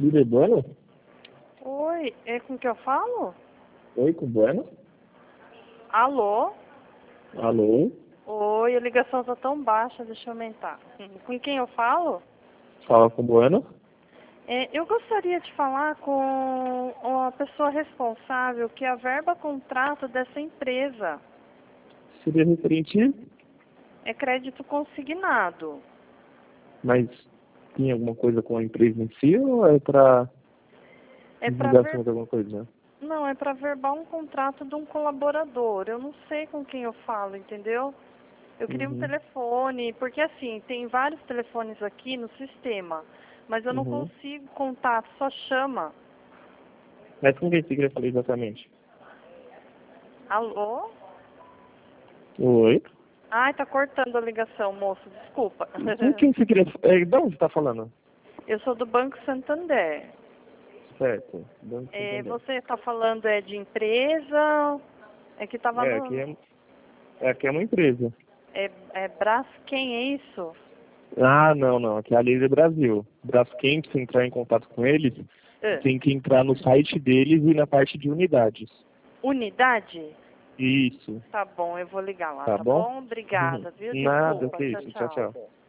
Líder Bueno? Oi, é com que eu falo? Oi, com Bueno? Alô? Alô? Oi, a ligação tá tão baixa, deixa eu aumentar. Com quem eu falo? Fala com Bueno? Eu gostaria de falar com uma pessoa responsável que averba contrato dessa empresa. Seria referente, É crédito consignado. mas tem alguma coisa com a empresa em si ou é para É para divulgação de alguma coisa? Não, é para verbar um contrato de um colaborador. Eu não sei com quem eu falo, entendeu? Eu queria um Uhum. telefone, porque assim, tem vários telefones aqui no sistema, mas eu não Uhum. consigo contato, só chama. Mas com quem você queria falar exatamente? Alô? Oi? Ai, tá cortando a ligação, moço, desculpa. Com quem você queria... de onde você está falando? Eu sou do Banco Santander. Certo. Banco Santander. Você está falando de empresa? É que tava Aqui no... aqui é uma empresa. É Braskem, é isso? Ah, não. Aqui é a Líder Brasil. Braskem, pra você entrar em contato com eles, tem que entrar no site deles e na parte de unidades. Unidade? Isso. Tá bom, eu vou ligar lá, Tá tá bom? bom? Obrigada, viu? Nada, Desculpa. que Tchau, isso. Tchau, tchau. tchau.